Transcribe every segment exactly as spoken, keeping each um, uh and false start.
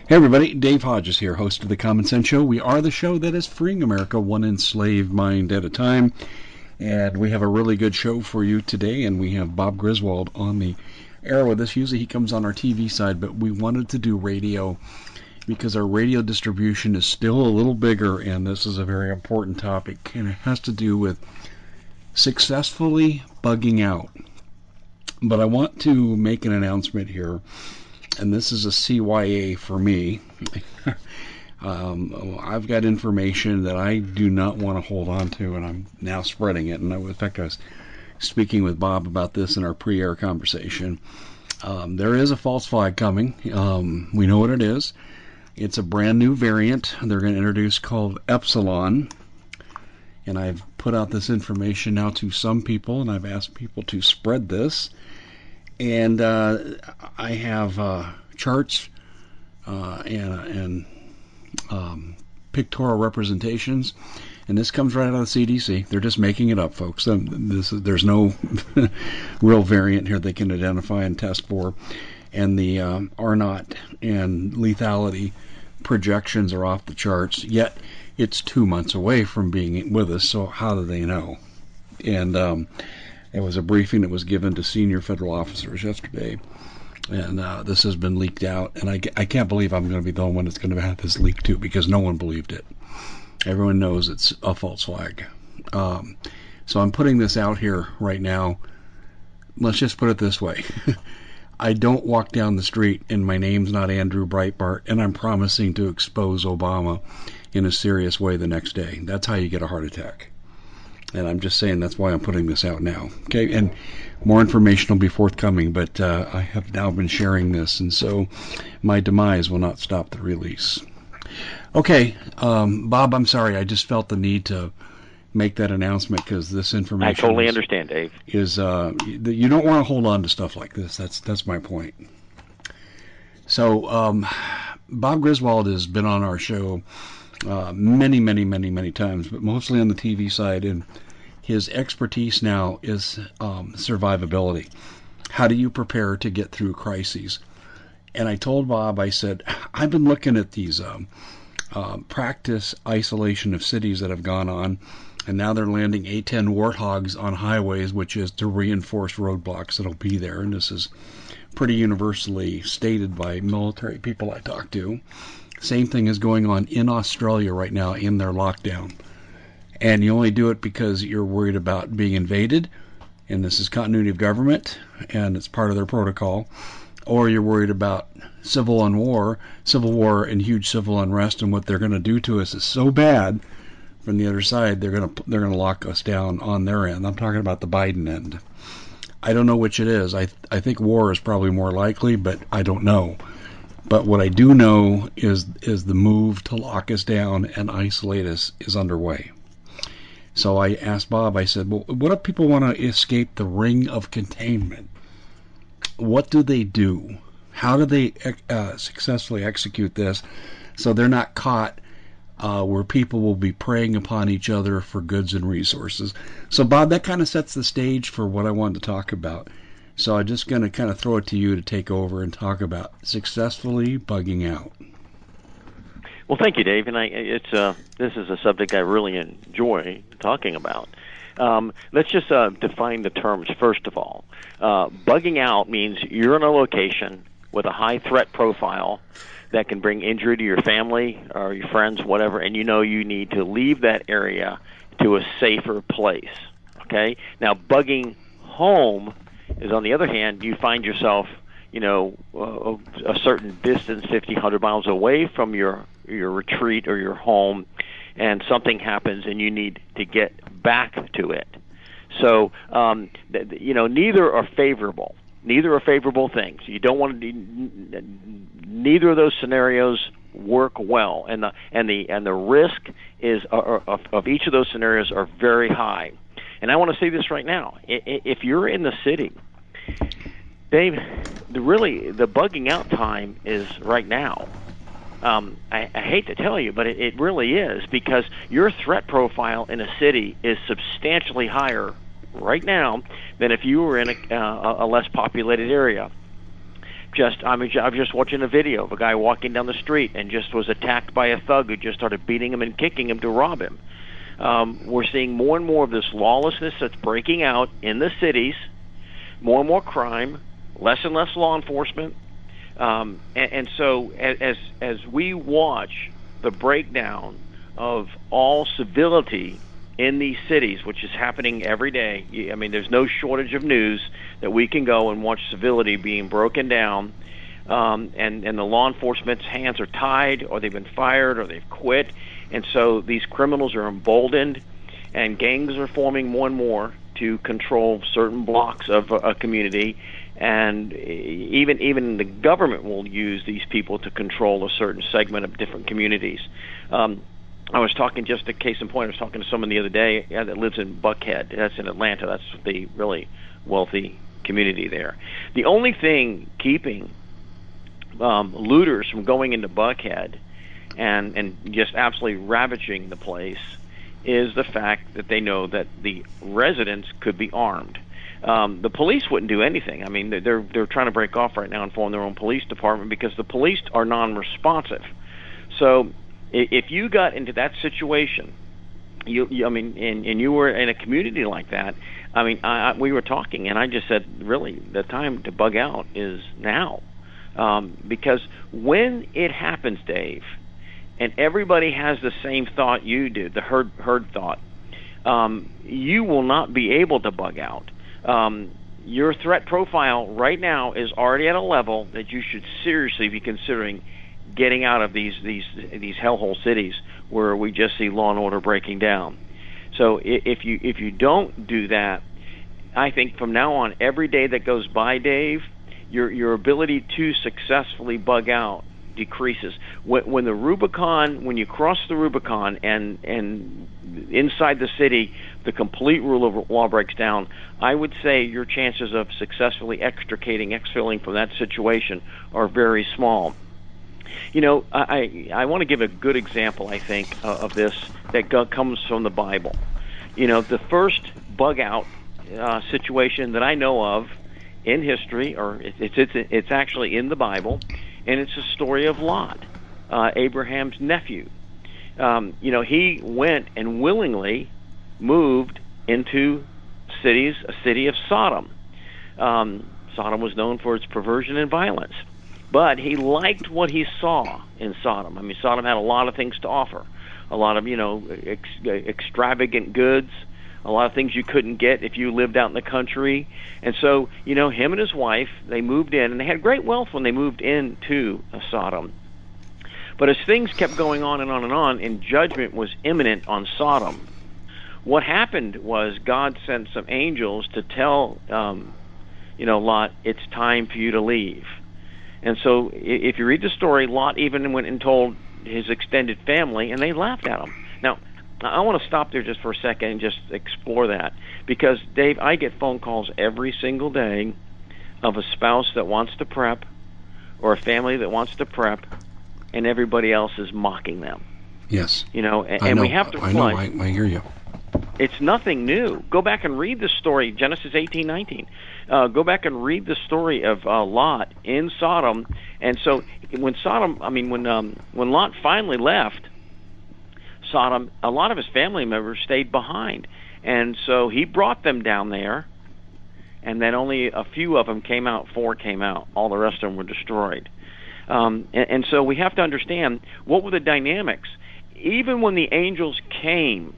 Hey everybody, Dave Hodges here, host of the Common Sense Show. We are the show that is freeing America one enslaved mind at a time. And we have a really good show for you today, and we have Bob Griswold on the air with us. Usually he comes on our T V side, but we wanted to do radio because our radio distribution is still a little bigger, and this is a very important topic, and it has to do with successfully bugging out. But I want to make an announcement here, and this is a C Y A for me. um, I've got information that I do not want to hold on to, and I'm now spreading it. And I, in fact, I was speaking with Bob about this in our pre-air conversation. Um, there is a false flag coming. Um, we know what it is. It's a brand new variant they're going to introduce called Epsilon. And I've put out this information now to some people, and I've asked people to spread this. And uh, I have uh, charts uh, and, and um, pictorial representations, and this comes right out of the C D C. They're just making it up, folks. This is, there's no real variant here they can identify and test for. And the um, R naught and lethality projections are off the charts, yet it's two months away from being with us, so how do they know? And um, it was a briefing that was given to senior federal officers yesterday, and uh, this has been leaked out, and I, I can't believe I'm going to be the one that's going to have this leaked too, because no one believed it. Everyone knows it's a false flag. Um, so I'm putting this out here right now. Let's just put it this way. I don't walk down the street and my name's not Andrew Breitbart, and I'm promising to expose Obama in a serious way the next day. That's how you get a heart attack. And I'm just saying that's why I'm putting this out now. Okay, and more information will be forthcoming, but uh, I have now been sharing this, and so my demise will not stop the release. Okay, um, Bob, I'm sorry. I just felt the need to make that announcement because this information I totally is, understand, Dave. Is uh, you don't want to hold on to stuff like this. That's that's my point. So um, Bob Griswold has been on our show Uh, many, many, many, many times, but mostly on the T V side, and his expertise now is um, survivability. How do you prepare to get through crises? And I told Bob, I said, I've been looking at these um, uh, practice isolation of cities that have gone on, and now they're landing A ten Warthogs on highways, which is to reinforce roadblocks that'll be there, and this is pretty universally stated by military people I talk to. Same thing is going on in Australia right now in their lockdown. And you only do it because you're worried about being invaded, and this is continuity of government, and it's part of their protocol, or you're worried about civil and war, civil war and huge civil unrest, and what they're going to do to us is so bad from the other side, they're going to they're going to lock us down on their end. I'm talking about the Biden end. I don't know which it is. I I think war is probably more likely, but I don't know. But what I do know is is the move to lock us down and isolate us is underway. So I asked Bob, I said, well, what if people want to escape the ring of containment? What do they do? How do they uh, successfully execute this so they're not caught uh, where people will be preying upon each other for goods and resources? So, Bob, that kind of sets the stage for what I wanted to talk about. So I'm just going to kind of throw it to you to take over and talk about successfully bugging out. Well, thank you, Dave. And I, it's uh, this is a subject I really enjoy talking about. Um, let's just uh, define the terms first of all. Uh, bugging out means you're in a location with a high threat profile that can bring injury to your family or your friends, whatever, and you know you need to leave that area to a safer place. Okay? Now, bugging home is, on the other hand, you find yourself, you know, uh, a certain distance, fifty, one hundred miles away from your your retreat or your home, and something happens and you need to get back to it. So, um, th- you know, neither are favorable. Neither are favorable things. You don't want to. Neither of those scenarios work well, and the and the and the risk is uh, of, of each of those scenarios are very high. And I want to say this right now: if you're in the city, Dave, the really the bugging out time is right now. Um, I, I hate to tell you, but it, it really is, because your threat profile in a city is substantially higher right now than if you were in a, uh, a less populated area. just I mean I was just watching a video of a guy walking down the street and just was attacked by a thug who just started beating him and kicking him to rob him. Um, we're seeing more and more of this lawlessness that's breaking out in the cities, more and more crime, less and less law enforcement, um, and, and so as as we watch the breakdown of all civility in these cities, which is happening every day. I mean, there's no shortage of news that we can go and watch civility being broken down, um, and, and the law enforcement's hands are tied, or they've been fired, or they've quit, and so these criminals are emboldened, and gangs are forming more and more to control certain blocks of a, a community, and even even the government will use these people to control a certain segment of different communities. Um, I was talking, just a case in point, I was talking to someone the other day yeah, that lives in Buckhead. That's in Atlanta. That's the really wealthy community there. The only thing keeping um, looters from going into Buckhead and, and just absolutely ravaging the place is the fact that they know that the residents could be armed. Um, the police wouldn't do anything. I mean, they're they're trying to break off right now and form their own police department because the police are non-responsive. So if you got into that situation, you, you I mean, and, and you were in a community like that, I mean, I, I, we were talking, and I just said, really, the time to bug out is now. Um, because when it happens, Dave, and everybody has the same thought you do, the herd, herd thought, um, you will not be able to bug out. Um, your threat profile right now is already at a level that you should seriously be considering getting out of these these these hellhole cities where we just see law and order breaking down. So if you if you don't do that, I think from now on, every day that goes by, Dave, your your ability to successfully bug out decreases. When, when the Rubicon, when you cross the Rubicon and and inside the city, the complete rule of law breaks down, I would say your chances of successfully extricating, exfilling from that situation are very small. You know, I, I want to give a good example, I think, uh, of this that go, comes from the Bible. You know, the first bug out uh, situation that I know of in history, or it's, it's, it's, it's actually in the Bible, and it's a story of Lot, uh, Abraham's nephew. Um, you know, he went and willingly moved into cities, a city of Sodom. Um, Sodom was known for its perversion and violence. But he liked what he saw in Sodom. I mean, Sodom had a lot of things to offer. A lot of, you know, ex- extravagant goods, a lot of things you couldn't get if you lived out in the country. And so, you know, him and his wife, they moved in, and they had great wealth when they moved into Sodom. But as things kept going on and on and on, and judgment was imminent on Sodom, what happened was God sent some angels to tell, um, you know, Lot, it's time for you to leave. And so if you read the story, Lot even went and told his extended family, and they laughed at him. Now, I want to stop there just for a second and just explore that. Because, Dave, I get phone calls every single day of a spouse that wants to prep or a family that wants to prep, and everybody else is mocking them. Yes. You know, and, I and know. we have to I know. I, I hear you. It's nothing new. Go back and read the story, Genesis eighteen nineteen. Uh, go back and read the story of uh, Lot in Sodom. And so when Sodom, I mean, when um, when Lot finally left Sodom, a lot of his family members stayed behind. And so he brought them down there, and then only a few of them came out, four came out. All the rest of them were destroyed. Um, and, and so we have to understand, what were the dynamics? Even when the angels came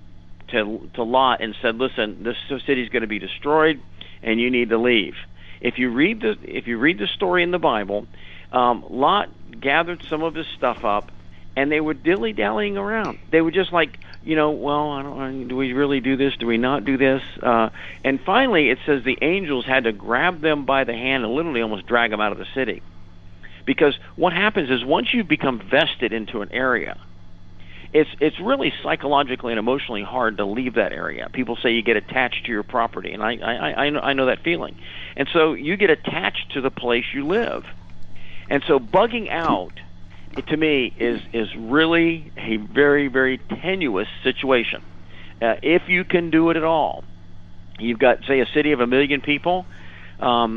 to to Lot and said, listen, this city is going to be destroyed, and you need to leave. If you read the if you read the story in the Bible, um, Lot gathered some of his stuff up, and they were dilly-dallying around. They were just like, you know, well, I don't, do we really do this? Do we not do this? Uh, and finally, it says the angels had to grab them by the hand and literally almost drag them out of the city. Because what happens is once you become vested into an area, It's it's really psychologically and emotionally hard to leave that area. People say you get attached to your property, and I I, I, know, I know that feeling. And so you get attached to the place you live. And so bugging out, it, to me, is is really a very, very tenuous situation. Uh, if you can do it at all. You've got, say, a city of a million people. Um,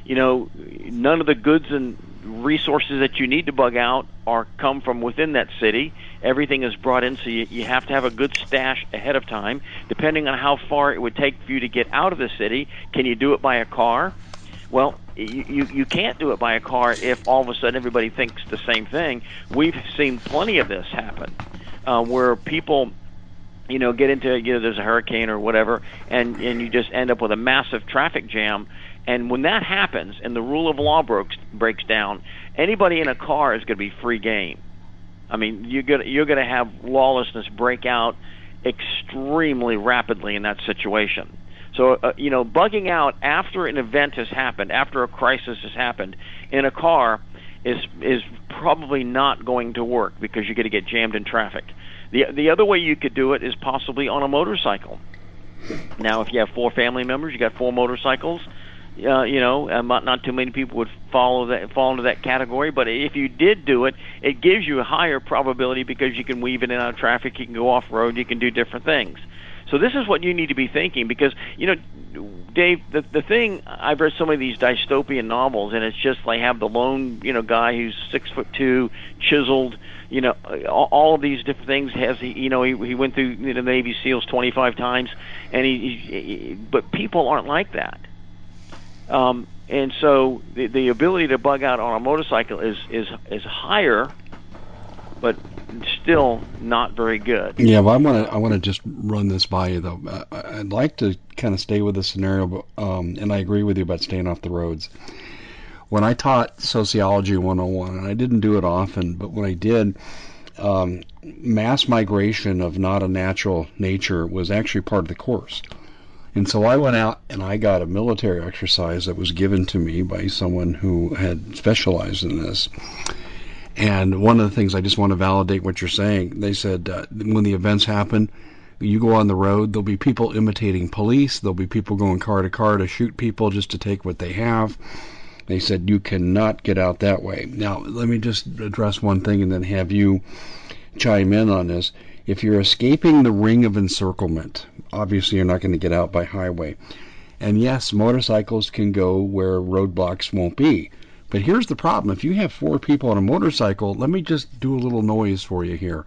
you know, none of the goods and resources that you need to bug out are come from within that city. Everything is brought in, so you, you have to have a good stash ahead of time. Depending on how far it would take for you to get out of the city, can you do it by a car? Well, you, you, you can't do it by a car if all of a sudden everybody thinks the same thing. We've seen plenty of this happen, uh, where people, you know, get into, you know, there's a hurricane or whatever, and, and you just end up with a massive traffic jam. And when that happens and the rule of law breaks, breaks down, anybody in a car is going to be free game. I mean, you're going you're going to have lawlessness break out extremely rapidly in that situation. So, uh, you know, bugging out after an event has happened, after a crisis has happened in a car is is probably not going to work because you're going to get jammed in traffic. The the other way you could do it is possibly on a motorcycle. Now, if you have four family members, you got four motorcycles. Uh, you know, uh, not, not too many people would follow that, fall into that category. But if you did do it, it gives you a higher probability because you can weave in and out of traffic, you can go off road, you can do different things. So this is what you need to be thinking because, you know, Dave, the the thing, I've read so many of these dystopian novels, and it's just like have the lone, you know, guy who's six foot two, chiseled, you know, all, all of these different things. Has he, you know, he, he went through the Navy SEALs twenty-five times, and he, he but people aren't like that. Um, and so the, the ability to bug out on a motorcycle is, is is higher, but still not very good. Yeah, but I want to I want to just run this by you though. I, I'd like to kind of stay with the scenario, but, um, and I agree with you about staying off the roads. When I taught Sociology one oh one, and I didn't do it often, but when I did, um, mass migration of not a natural nature was actually part of the course. And so I went out and I got a military exercise that was given to me by someone who had specialized in this. And one of the things, I just want to validate what you're saying, they said uh, when the events happen, you go on the road, there'll be people imitating police, there'll be people going car to car to shoot people just to take what they have. They said you cannot get out that way. Now, let me just address one thing and then have you chime in on this. If you're escaping the ring of encirclement, obviously you're not going to get out by highway. And yes, motorcycles can go where roadblocks won't be. But here's the problem. If you have four people on a motorcycle, let me just do a little noise for you here.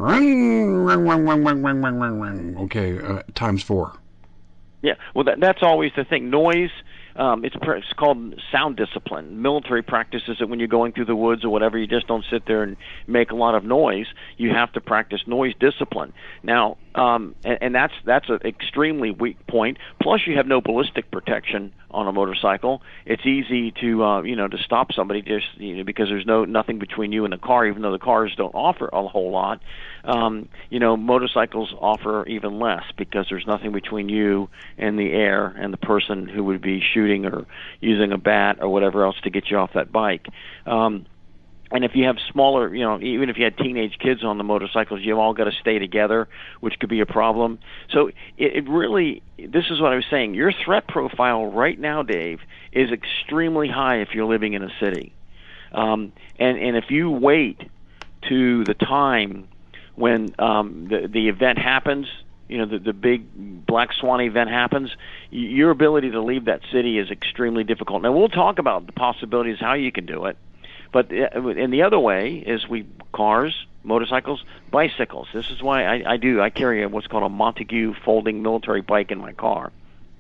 Okay, uh, times four. Yeah, well, that, that's always the thing. Noise, um, it's, it's called sound discipline. Military practices it when you're going through the woods or whatever. You just don't sit there and make a lot of noise. You have to practice noise discipline. Now, um, and, and that's that's an extremely weak point. Plus, you have no ballistic protection on a motorcycle. It's easy to uh, you know to stop somebody just you know, because there's no nothing between you and the car. Even though the cars don't offer a whole lot, um, you know motorcycles offer even less because there's nothing between you and the air and the person who would be shooting or using a bat or whatever else to get you off that bike. Um, And if you have smaller, you know, even if you had teenage kids on the motorcycles, you've all got to stay together, which could be a problem. So it, it really, this is what I was saying. Your threat profile right now, Dave, is extremely high if you're living in a city. Um, and, and if you wait to the time when um, the, the event happens, you know, the, the big black swan event happens, your ability to leave that city is extremely difficult. Now, we'll talk about the possibilities how you can do it. But in the other way is we cars, motorcycles, bicycles. This is why I, I do. I carry a, what's called a Montague folding military bike in my car.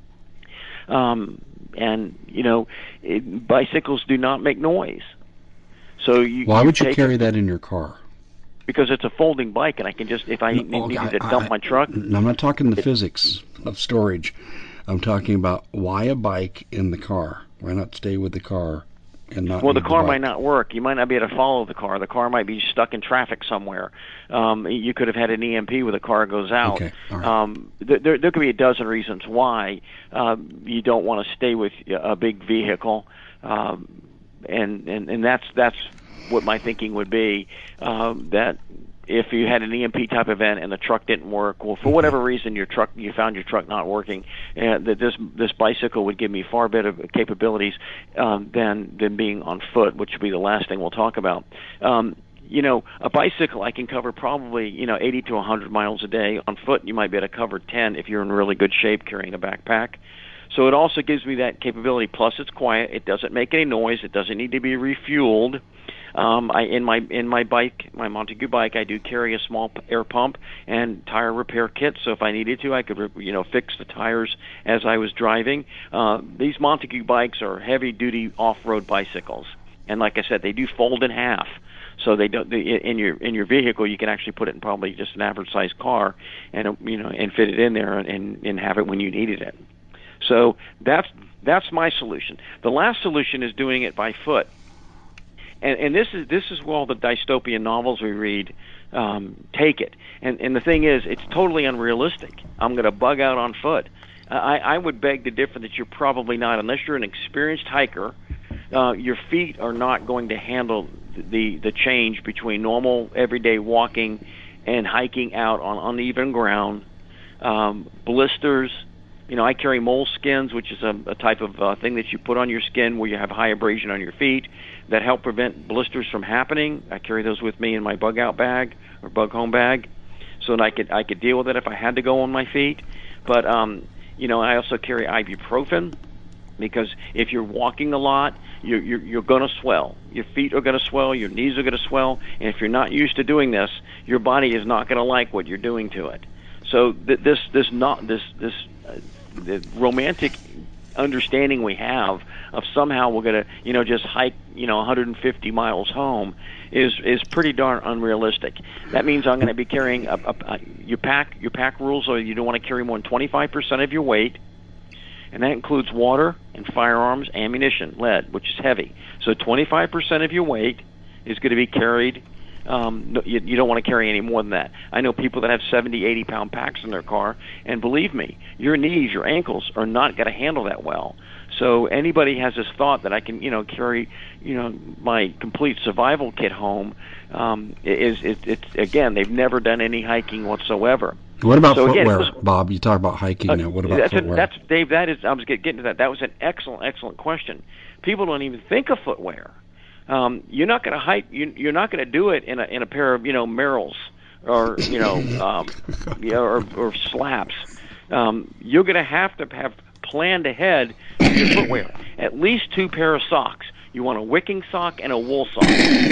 Um, and you know, it, bicycles do not make noise. So you, why you would you take carry it, that in your car? Because it's a folding bike, and I can just if I no, need, okay, need to dump I, my truck. I'm not talking the it, physics of storage. I'm talking about why a bike in the car. Why not stay with the car? And not well, the car the might not work. You might not be able to follow the car. The car might be stuck in traffic somewhere. Um, you could have had an E M P where the car goes out. Okay. All right. um, there, there could be a dozen reasons why um, you don't want to stay with a big vehicle, um, and, and and that's that's what my thinking would be. Um, that if you had an E M P type event and the truck didn't work, well, for whatever reason, your truck you found your truck not working, and that this this bicycle would give me far better capabilities um, than than being on foot, which would be the last thing we'll talk about. Um, you know, a bicycle I can cover probably you know eighty to one hundred miles a day. On foot, you might be able to cover ten if you're in really good shape carrying a backpack. So it also gives me that capability. Plus, it's quiet. It doesn't make any noise. It doesn't need to be refueled. Um, I in my in my bike, my Montague bike, I do carry a small p- air pump and tire repair kit. So if I needed to, I could you know fix the tires as I was driving. Uh, these Montague bikes are heavy-duty off-road bicycles, and like I said, they do fold in half. So they don't. They, in your in your vehicle, you can actually put it in probably just an average-sized car, and you know and fit it in there and and have it when you needed it. So that's that's my solution. The last solution is doing it by foot. And, and this is this is where all the dystopian novels we read um, take it. And, and the thing is, it's totally unrealistic. I'm going to bug out on foot. I, I would beg to differ that you're probably not, unless you're an experienced hiker. Uh, your feet are not going to handle the the change between normal everyday walking and hiking out on uneven ground. Um, blisters. You know, I carry moleskins, which is a, a type of uh, thing that you put on your skin where you have high abrasion on your feet that help prevent blisters from happening. I carry those with me in my bug out bag or bug home bag, so that I could I could deal with it if I had to go on my feet. But um, you know, I also carry ibuprofen because if you're walking a lot, you're you're, you're going to swell. Your feet are going to swell. Your knees are going to swell. And if you're not used to doing this, your body is not going to like what you're doing to it. So th- this this not this this uh, the romantic understanding we have of somehow we're going to, you know, just hike, you know, one hundred fifty miles home is is pretty darn unrealistic. That means I'm going to be carrying a, a, a your pack. Your pack rules are you don't want to carry more than twenty-five percent of your weight, and that includes water and firearms, ammunition, lead, which is heavy. So twenty-five percent of your weight is going to be carried. Um, you, you don't want to carry any more than that. I know people that have seventy, eighty pound packs in their car, and believe me, your knees, your ankles are not going to handle that well. So anybody has this thought that I can, you know, carry, you know, my complete survival kit home, um, is it, it's again, they've never done any hiking whatsoever. What about so footwear, again, Bob? You talk about hiking uh, now. What about that's footwear? A, that's Dave. That is, I was getting to that. That was an excellent, excellent question. People don't even think of footwear. Um, you're not going to hike. You, you're not going to do it in a in a pair of you know Merrells or you know um, you know, or, or slaps. Um, you're going to have to have planned ahead your footwear. At least two pair of socks. You want a wicking sock and a wool sock.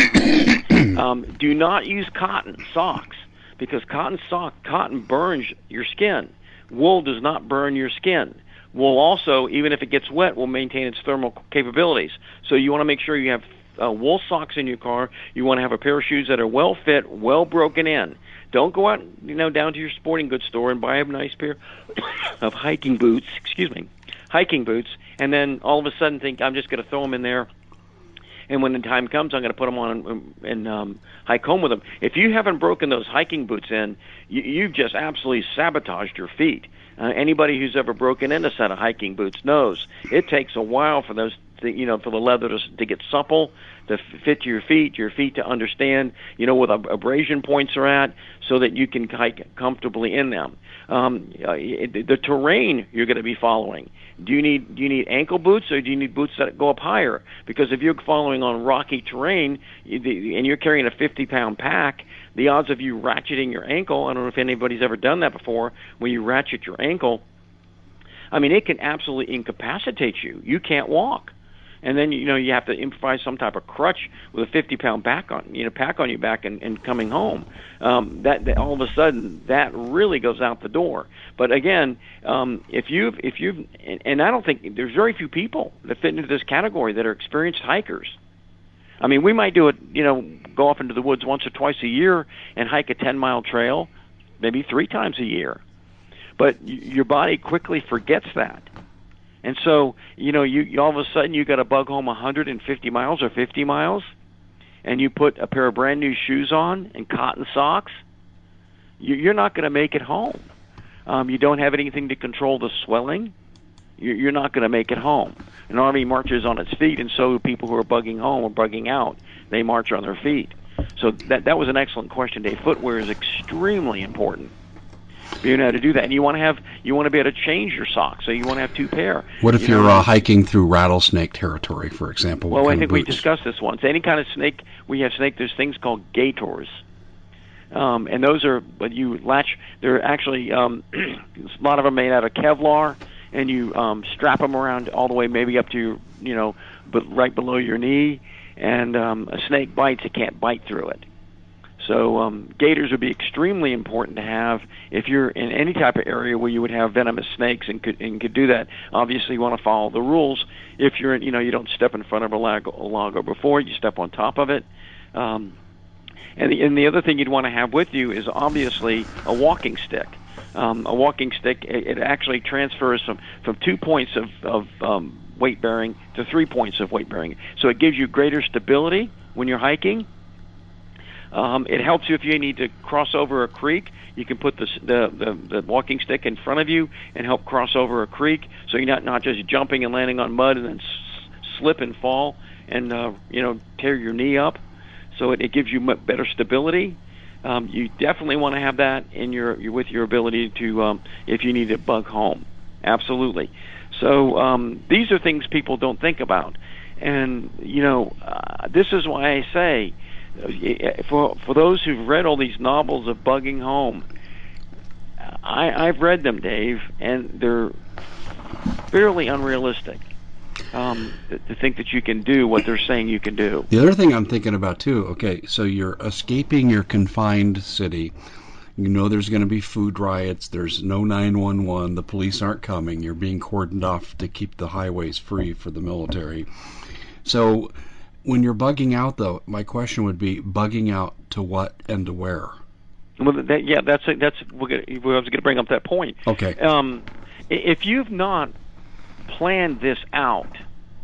um, do not use cotton socks because cotton sock cotton burns your skin. Wool does not burn your skin. Wool also, even if it gets wet, will maintain its thermal capabilities. So you want to make sure you have Uh, wool socks in your car. You want to have a pair of shoes that are well fit, well broken in. Don't go out, you know, down to your sporting goods store and buy a nice pair of hiking boots. Excuse me, hiking boots, and then all of a sudden think I'm just going to throw them in there. And when the time comes, I'm going to put them on and, and um, hike home with them. If you haven't broken those hiking boots in, you, you've just absolutely sabotaged your feet. Uh, anybody who's ever broken in a set of hiking boots knows it takes a while for those, to, you know, for the leather to, to get supple, to fit your feet, your feet to understand, you know, where the abrasion points are at, so that you can hike comfortably in them. Um, uh, it, the terrain you're going to be following. Do you need do you need ankle boots or do you need boots that go up higher? Because if you're following on rocky terrain and you're carrying a fifty pound pack, the odds of you ratcheting your ankle, I don't know if anybody's ever done that before, when you ratchet your ankle, I mean, it can absolutely incapacitate you. You can't walk. And then, you know, you have to improvise some type of crutch with a fifty pound pack on, you know, pack on your back and, and coming home. Um, that, that all of a sudden, that really goes out the door. But again, um, if you've, if you've, and, and I don't think there's very few people that fit into this category that are experienced hikers. I mean, we might do it, you know, go off into the woods once or twice a year and hike a ten mile trail, maybe three times a year. But y- your body quickly forgets that. And so, you know, you, you all of a sudden you got to bug home one hundred fifty miles or fifty miles, and you put a pair of brand new shoes on and cotton socks, you, you're not going to make it home. Um, you don't have anything to control the swelling. You, you're not going to make it home. An army marches on its feet, and so do people who are bugging home or bugging out. They march on their feet. So that that was an excellent question, Dave. Footwear is extremely important. You know how to do that, and you want to have you want to be able to change your socks, so you want to have two pair. What if you you're know? uh, hiking through rattlesnake territory, for example? Well, what I kind think of we boots? discussed this once. Any kind of snake, we have snake. There's things called gators, um, and those are when you latch. They're actually um, a lot of them made out of Kevlar, and you um, strap them around all the way, maybe up to your, you know, but right below your knee. And um, a snake bites, it can't bite through it. So um, gaiters would be extremely important to have if you're in any type of area where you would have venomous snakes and could and could do that. Obviously, you want to follow the rules. If you're, you know, you don't step in front of a log, a log or before, you step on top of it. Um, and, the, and the other thing you'd want to have with you is obviously a walking stick. Um, a walking stick, it, it actually transfers from, from two points of, of um, weight bearing to three points of weight bearing. So it gives you greater stability when you're hiking. Um, it helps you if you need to cross over a creek. You can put the, the the the walking stick in front of you and help cross over a creek, so you're not not just jumping and landing on mud and then s- slip and fall and uh, you know tear your knee up. So it, it gives you better stability. Um, you definitely want to have that in your, your with your ability to um, if you need to bug home. Absolutely. So um, these are things people don't think about, and you know uh, this is why I say. For for those who've read all these novels of bugging home, I, I've read them, Dave, and they're fairly unrealistic um, to, to think that you can do what they're saying you can do. The other thing I'm thinking about, too, okay, so you're escaping your confined city. You know there's going to be food riots. There's no nine one one. The police aren't coming. You're being cordoned off to keep the highways free for the military. So when you're bugging out, though, my question would be bugging out to what and to where? Well, that, yeah, that's that's we're gonna, I was going to bring up that point. Okay. Um, if you've not planned this out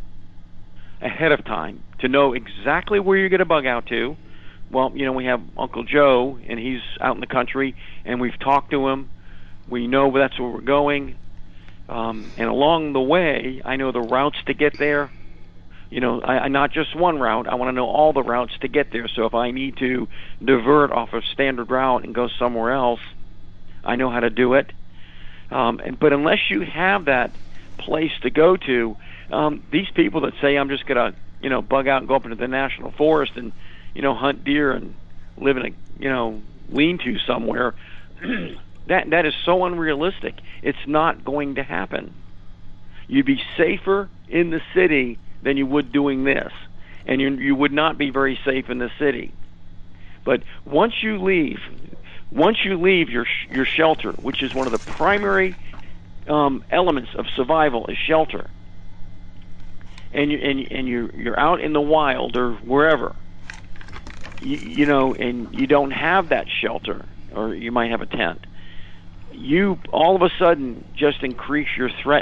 ahead of time to know exactly where you're going to bug out to, well, you know, we have Uncle Joe, and he's out in the country, and we've talked to him. We know that's where we're going, um, and along the way, I know the routes to get there. You know, I, I not just one route. I want to know all the routes to get there. So if I need to divert off a standard route and go somewhere else, I know how to do it. Um, and, but unless you have that place to go to, um, these people that say I'm just gonna, you know, bug out and go up into the national forest and, you know, hunt deer and live in a, you know, lean-to somewhere, that that is so unrealistic. It's not going to happen. You'd be safer in the city than you would doing this, and you you would not be very safe in the city. But once you leave, once you leave your your shelter, which is one of the primary um, elements of survival, is shelter, and you and and you you're out in the wild or wherever, you, you know, and you don't have that shelter, or you might have a tent. You all of a sudden just increase your threat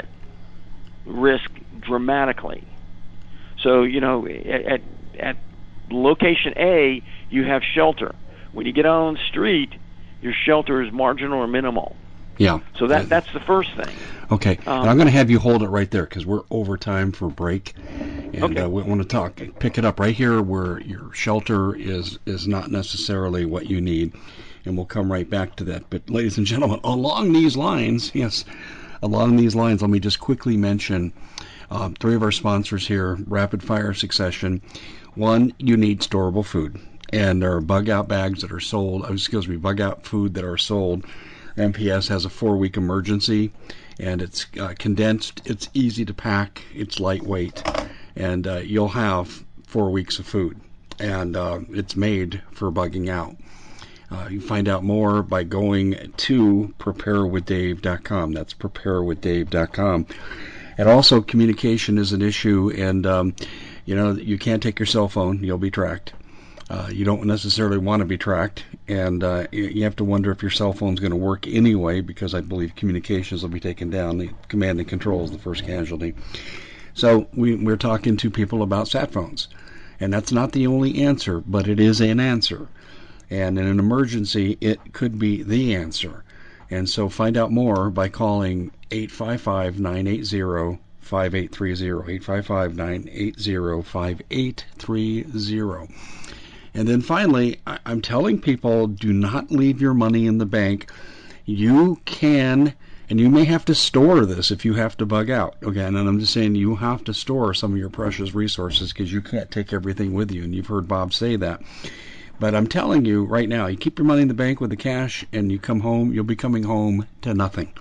risk dramatically. So, you know, at, at location A, you have shelter. When you get out on the street, your shelter is marginal or minimal. Yeah. So that that's the first thing. Okay. Um, and I'm going to have you hold it right there because we're over time for break. And okay. uh, we want to talk. Pick it up right here where your shelter is, is not necessarily what you need. And we'll come right back to that. But, ladies and gentlemen, along these lines, yes, along these lines, let me just quickly mention Um, three of our sponsors here, Rapid Fire Succession. One, you need storable food. And there are bug out bags that are sold, excuse me, bug out food that are sold. M P S has a four-week emergency, and it's uh, condensed, it's easy to pack, it's lightweight, and uh, you'll have four weeks of food. And uh, it's made for bugging out. Uh, you find out more by going to prepare with dave dot com. That's prepare with dave dot com. And also, communication is an issue, and, um, you know, you can't take your cell phone. You'll be tracked. Uh, you don't necessarily want to be tracked, and uh, you have to wonder if your cell phone's going to work anyway, because I believe communications will be taken down. The command and control is the first casualty. So we, we're talking to people about sat phones, and that's not the only answer, but it is an answer. And in an emergency, it could be the answer. And so find out more by calling eight five five, nine eight zero, five eight three zero, eight five five, nine eight zero, five eight three zero. And then finally, I'm telling people, do not leave your money in the bank. You can, and you may have to store this if you have to bug out. Again, and I'm just saying you have to store some of your precious resources because you can't take everything with you, and you've heard Bob say that. But I'm telling you right now, you keep your money in the bank with the cash and you come home, you'll be coming home to nothing.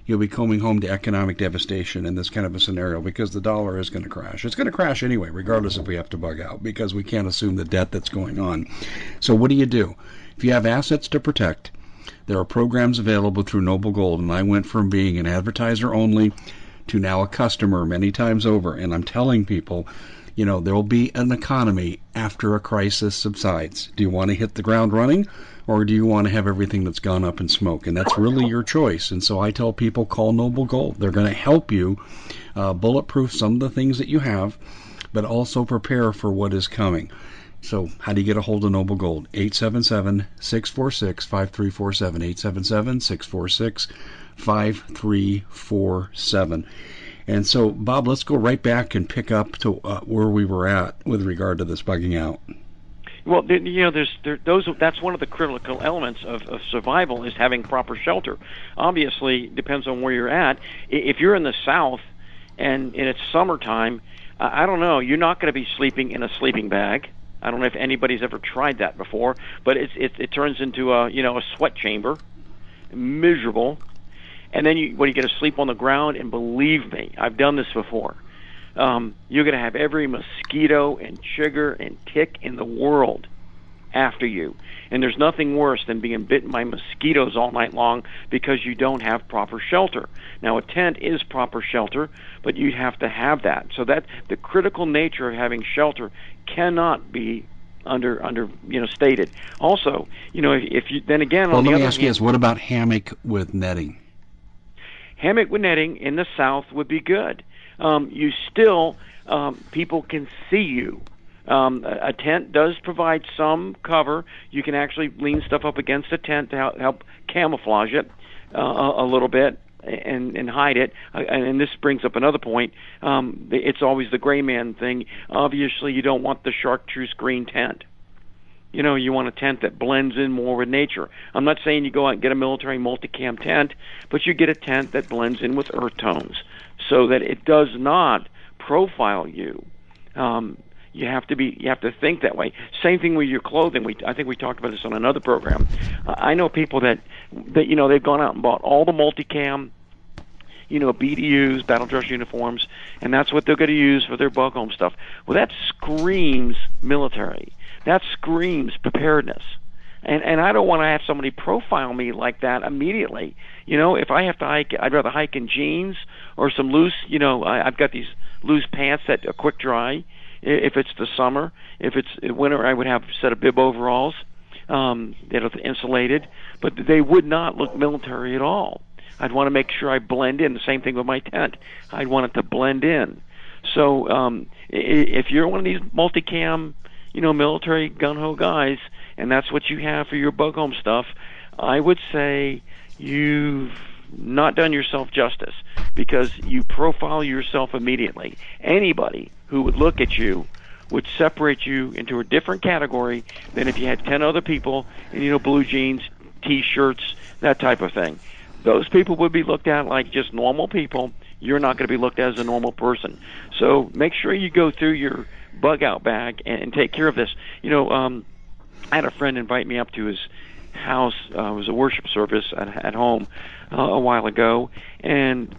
you'll be coming home to economic devastation in this kind of a scenario because the dollar is going to crash. It's going to crash anyway, regardless if we have to bug out, because we can't assume the debt that's going on. So what do you do? If you have assets to protect, there are programs available through Noble Gold, and I went from being an advertiser only to now a customer many times over, and I'm telling people, you know, there will be an economy after a crisis subsides. Do you want to hit the ground running, or do you want to have everything that's gone up in smoke? And that's really your choice. And so I tell people, call Noble Gold. They're going to help you uh, bulletproof some of the things that you have, but also prepare for what is coming. So how do you get a hold of Noble Gold? eight seven seven, six four six, five three four seven, eight seven seven, six four six, five three four seven. And so, Bob, let's go right back and pick up to uh, where we were at with regard to this bugging out. Well, you know, there's there, those. That's one of the critical elements of, of survival is having proper shelter. Obviously, depends on where you're at. If you're in the South and, and it's summertime, I don't know. You're not going to be sleeping in a sleeping bag. I don't know if anybody's ever tried that before, but it's, it, it turns into a you know a sweat chamber, miserable. And then you, when you get to sleep on the ground, and believe me, I've done this before. Um, you're going to have every mosquito and chigger and tick in the world after you. And there's nothing worse than being bitten by mosquitoes all night long because you don't have proper shelter. Now, a tent is proper shelter, but you have to have that. So that the critical nature of having shelter cannot be under under you know stated. Also, you know, if, if you then again well, on the let other me ask hand, you this: what about hammock with netting? Hammock with netting in the South would be good. Um, you still, um, people can see you. Um, a, a tent does provide some cover. You can actually lean stuff up against a tent to help, help camouflage it uh, a, a little bit and, and hide it. Uh, and this brings up another point. Um, it's always the gray man thing. Obviously, you don't want the chartreuse green tent. You know, you want a tent that blends in more with nature. I'm not saying you go out and get a military multicam tent, but you get a tent that blends in with earth tones so that it does not profile you. Um, you have to be, you have to think that way. Same thing with your clothing. We, I think we talked about this on another program. Uh, I know people that, that, you know, they've gone out and bought all the multicam, you know, B D Us, battle dress uniforms, and that's what they're going to use for their bug home stuff. Well, that screams military. That screams preparedness. And and I don't want to have somebody profile me like that immediately. You know, if I have to hike, I'd rather hike in jeans or some loose, you know, I, I've got these loose pants that are quick dry if it's the summer. If it's winter, I would have a set of bib overalls um, that are insulated, but they would not look military at all. I'd want to make sure I blend in. The same thing with my tent. I'd want it to blend in. So um, if you're one of these multicam, you know, military gung-ho guys, and that's what you have for your bug home stuff, I would say you've not done yourself justice because you profile yourself immediately. Anybody who would look at you would separate you into a different category than if you had ten other people in, you know, blue jeans, T-shirts, that type of thing. Those people would be looked at like just normal people. You're not going to be looked at as a normal person. So make sure you go through your bug out bag and, and take care of this. You know, um, I had a friend invite me up to his house. Uh, it was a worship service at, at home uh, a while ago, and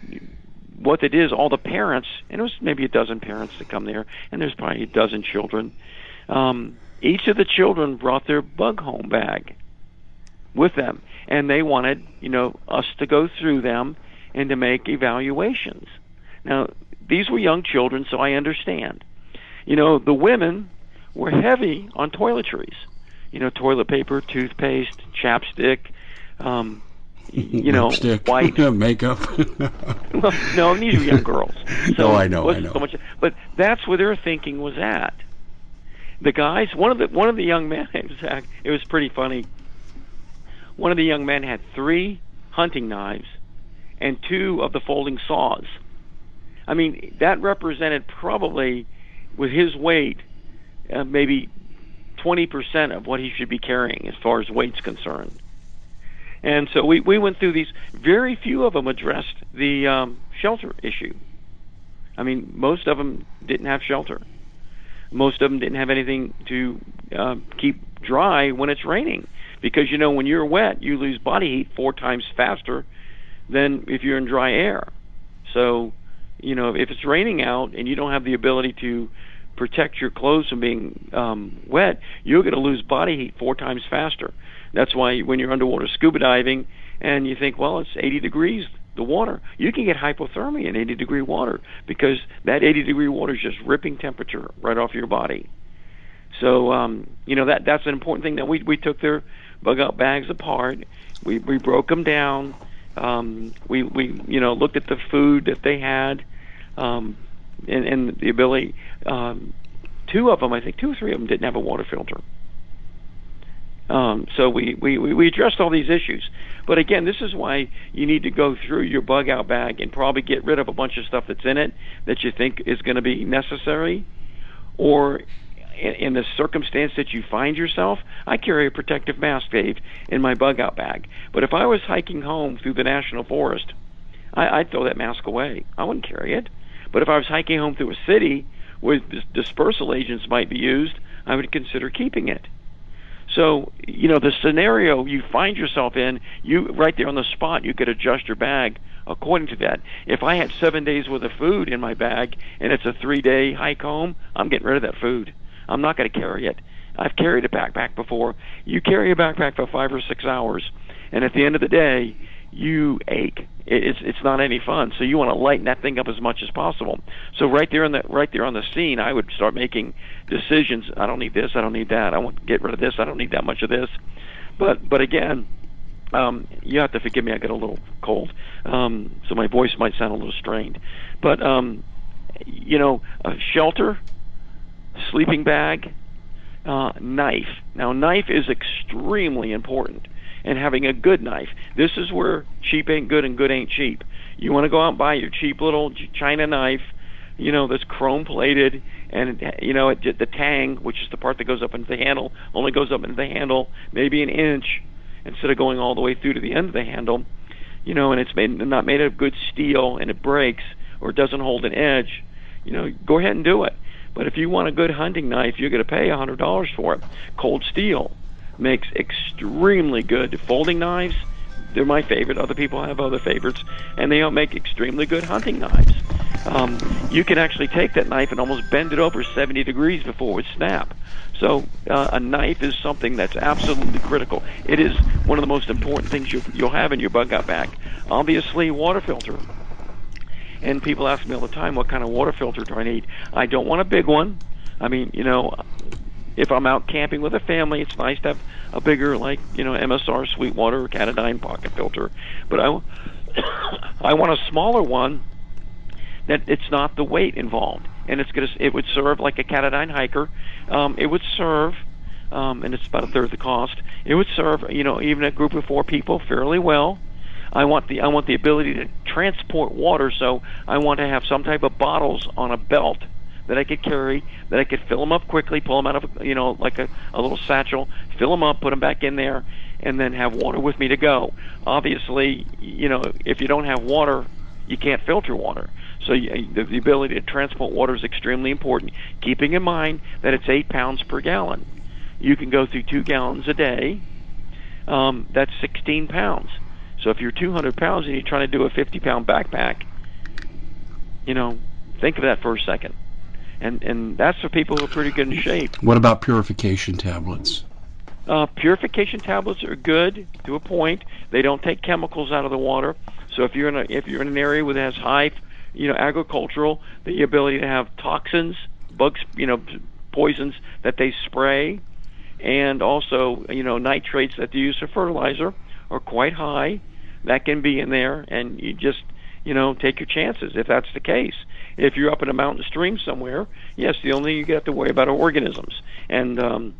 what they did is all the parents, and it was maybe a dozen parents that come there, and there's probably a dozen children. Um, each of the children brought their bug home bag with them, and they wanted, you know, us to go through them and to make evaluations. Now, these were young children, so I understand. You know, the women were heavy on toiletries. You know, toilet paper, toothpaste, chapstick, um, you know, Lipstick, white makeup. well, no, these are young girls. So no, I know, I know. So much, but that's where their thinking was at. The guys, one of the one of the young men, it was, it was pretty funny. One of the young men had three hunting knives and two of the folding saws. I mean, that represented probably, with his weight, uh, maybe twenty percent of what he should be carrying as far as weight's concerned. And so we, we went through these. Very few of them addressed the um, shelter issue. I mean, most of them didn't have shelter. Most of them didn't have anything to uh, keep dry when it's raining. Because, you know, when you're wet, you lose body heat four times faster than if you're in dry air. So, you know, if it's raining out and you don't have the ability to protect your clothes from being um, wet, you're going to lose body heat four times faster. That's why when you're underwater scuba diving and you think, well, it's eighty degrees, the water, you can get hypothermia in eighty degree water because that eighty degree water is just ripping temperature right off your body. So, um, you know, that that's an important thing that we we took their bug out bags apart. We we broke them down. Um, we we you know looked at the food that they had, um, and, and the ability. Um, two of them, I think, two or three of them didn't have a water filter. Um, so we, we, we addressed all these issues. But again, this is why you need to go through your bug out bag and probably get rid of a bunch of stuff that's in it that you think is going to be necessary. Or in, in the circumstance that you find yourself, I carry a protective mask, Dave, in my bug out bag. But if I was hiking home through the national forest, I, I'd throw that mask away. I wouldn't carry it. But if I was hiking home through a city where dis- dispersal agents might be used, I would consider keeping it. So, you know, the scenario you find yourself in, you right there on the spot, you could adjust your bag according to that. If I had seven days worth of food in my bag and it's a three-day hike home, I'm getting rid of that food. I'm not going to carry it. I've carried a backpack before. You carry a backpack for five or six hours, and at the end of the day, you ache. It's it's not any fun. So you want to lighten that thing up as much as possible. So right there on the right there on the scene, I would start making decisions. I don't need this. I don't need that. I want to get rid of this. I don't need that much of this. But but again, um, you have to forgive me. I get a little cold, um, so my voice might sound a little strained. But um, you know, a shelter, sleeping bag, uh, knife. Now, knife is extremely important. And having a good knife. This is where cheap ain't good and good ain't cheap. You want to go out and buy your cheap little China knife, you know, that's chrome plated, and you know it, the tang, which is the part that goes up into the handle, only goes up into the handle maybe an inch instead of going all the way through to the end of the handle. You know, and it's made not made of good steel, and it breaks or it doesn't hold an edge. You know, go ahead and do it. But if you want a good hunting knife, you're going to pay a hundred dollars for it. Cold steel makes extremely good folding knives. They're my favorite. Other people have other favorites, and they don't make extremely good hunting knives. Um, you can actually take that knife and almost bend it over seventy degrees before it would snap. So uh, a knife is something that's absolutely critical. It is one of the most important things you, you'll have in your bug out bag. Obviously, water filter. And people ask me all the time, what kind of water filter do I need? I don't want a big one. I mean, you know, if I'm out camping with a family, it's nice to have a bigger, like, you know, M S R Sweetwater or Katadyn pocket filter. But I, I want a smaller one that it's not the weight involved. And it's gonna, it would serve like a Katadyn hiker. Um, it would serve, um, and it's about a third the cost. It would serve, you know, even a group of four people fairly well. I want the I want the ability to transport water, so I want to have some type of bottles on a belt that I could carry, that I could fill them up quickly, pull them out of, you know, like a, a little satchel, fill them up, put them back in there, and then have water with me to go. Obviously, you know, if you don't have water, you can't filter water. So you, the, the ability to transport water is extremely important, keeping in mind that it's eight pounds per gallon. You can go through two gallons a day. Um, that's sixteen pounds. So if you're two hundred pounds and you're trying to do a fifty pound backpack, you know, think of that for a second. And and that's for people who are pretty good in shape. What about purification tablets? Uh, purification tablets are good to a point. They don't take chemicals out of the water. So if you're in a if you're in an area where it has high, you know, agricultural, the ability to have toxins, bugs, you know, poisons that they spray, and also, you know, nitrates that they use for fertilizer are quite high. That can be in there, and you just, you know, take your chances if that's the case. If you're up in a mountain stream somewhere, yes, the only thing you have to worry about are organisms, and um,